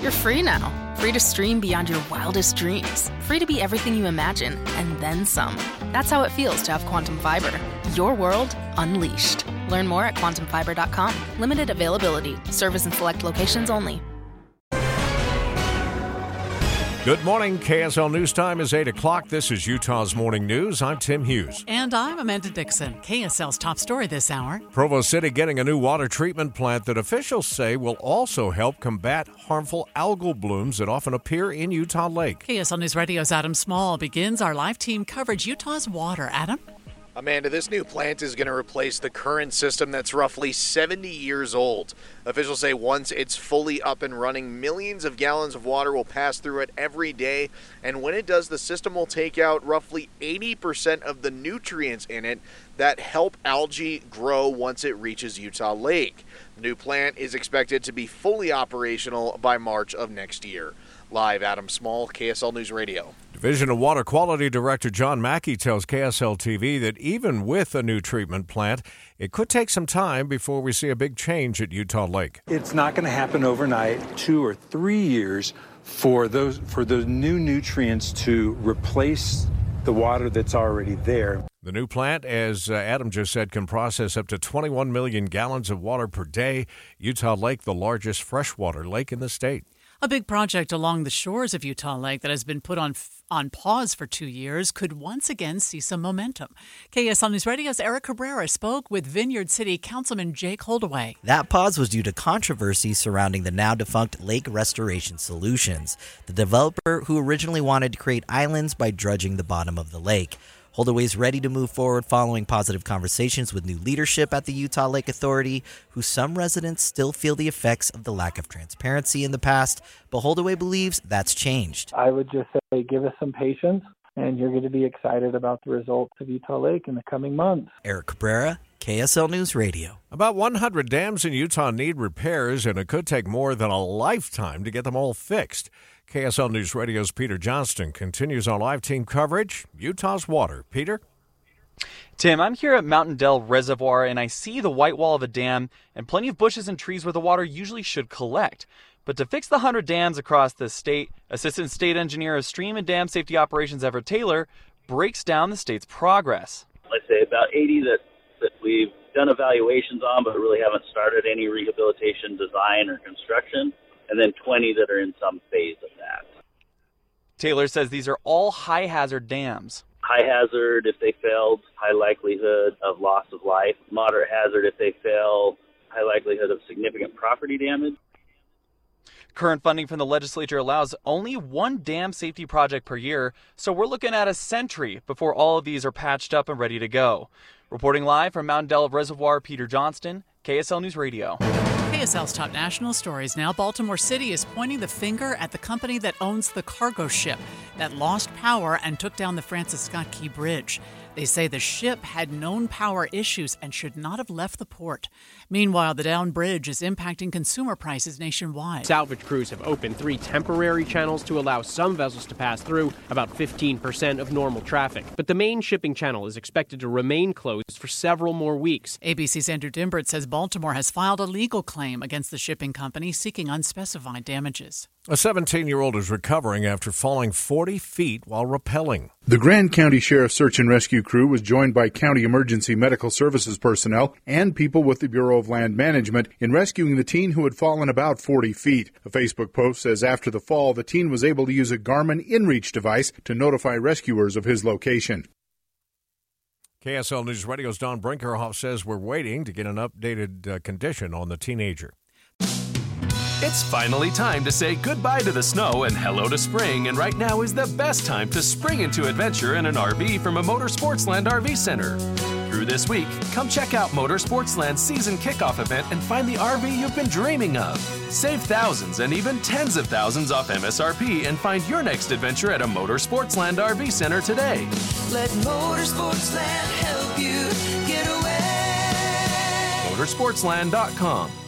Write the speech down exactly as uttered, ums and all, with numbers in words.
You're free now. Free to stream beyond your wildest dreams. Free to be everything you imagine, and then some. That's how it feels to have Quantum Fiber. Your world unleashed. Learn more at quantum fiber dot com. Limited availability. Service in select locations only. Good morning. K S L News Time is eight o'clock. This is Utah's Morning News. I'm Tim Hughes. And I'm Amanda Dixon. K S L's top story this hour. Provo City getting a new water treatment plant that officials say will also help combat harmful algal blooms that often appear in Utah Lake. K S L News Radio's Adam Small begins our live team coverage Utah's water. Adam? Amanda, this new plant is going to replace the current system that's roughly seventy years old. Officials say once it's fully up and running, millions of gallons of water will pass through it every day. And when it does, the system will take out roughly eighty percent of the nutrients in it that help algae grow once it reaches Utah Lake. The new plant is expected to be fully operational by March of next year. Live, Adam Small, K S L News Radio. Division of Water Quality Director John Mackey tells K S L T V that even with a new treatment plant, it could take some time before we see a big change at Utah Lake. It's not going to happen overnight. Two or three years for those for those new nutrients to replace the water that's already there. The new plant, as uh, Adam just said, can process up to twenty-one million gallons of water per day. Utah Lake, the largest freshwater lake in the state. A big project along the shores of Utah Lake that has been put on on pause for two years could once again see some momentum. K S L News Radio's Eric Cabrera spoke with Vineyard City Councilman Jake Holdaway. That pause was due to controversy surrounding the now-defunct Lake Restoration Solutions, the developer who originally wanted to create islands by dredging the bottom of the lake. Holdaway is ready to move forward following positive conversations with new leadership at the Utah Lake Authority, who some residents still feel the effects of the lack of transparency in the past, but Holdaway believes that's changed. I would just say give us some patience, and you're going to be excited about the results of Utah Lake in the coming months. Eric Cabrera, K S L News Radio. About one hundred dams in Utah need repairs, and it could take more than a lifetime to get them all fixed. K S L News Radio's Peter Johnston continues our live team coverage, Utah's Water. Peter? Tim, I'm here at Mountain Dell Reservoir, and I see the white wall of a dam and plenty of bushes and trees where the water usually should collect. But to fix the one hundred dams across the state, Assistant State Engineer of Stream and Dam Safety Operations Everett Taylor breaks down the state's progress. Let's say about eighty that, that we've done evaluations on, but really haven't started any rehabilitation design or construction, and then twenty that are in some phase of that. Taylor says these are all high-hazard dams. High hazard if they failed, high likelihood of loss of life. Moderate hazard if they fail, high likelihood of significant property damage. Current funding from the legislature allows only one dam safety project per year, so we're looking at a century before all of these are patched up and ready to go. Reporting live from Mountain Dell Reservoir, Peter Johnston, K S L News Radio. K S L's top national stories now. Baltimore City is pointing the finger at the company that owns the cargo ship that lost power and took down the Francis Scott Key Bridge. They say the ship had known power issues and should not have left the port. Meanwhile, the downed bridge is impacting consumer prices nationwide. Salvage crews have opened three temporary channels to allow some vessels to pass through, about fifteen percent of normal traffic. But the main shipping channel is expected to remain closed for several more weeks. A B C's Andrew Dimbert says Baltimore has filed a legal claim against the shipping company seeking unspecified damages. A seventeen-year-old is recovering after falling forty feet while rappelling. The Grand County Sheriff's Search and Rescue crew was joined by County Emergency Medical Services personnel and people with the Bureau of Land Management in rescuing the teen who had fallen about forty feet. A Facebook post says after the fall, the teen was able to use a Garmin InReach device to notify rescuers of his location. K S L News Radio's Don Brinkerhoff says we're waiting to get an updated uh, condition on the teenager. It's finally time to say goodbye to the snow and hello to spring, and right now is the best time to spring into adventure in an R V from a Motorsportsland R V Center. Through this week, come check out Motorsportsland's season kickoff event and find the R V you've been dreaming of. Save thousands and even tens of thousands off M S R P and find your next adventure at a Motorsportsland R V Center today. Let Motorsportsland help you get away. Motorsportsland dot com.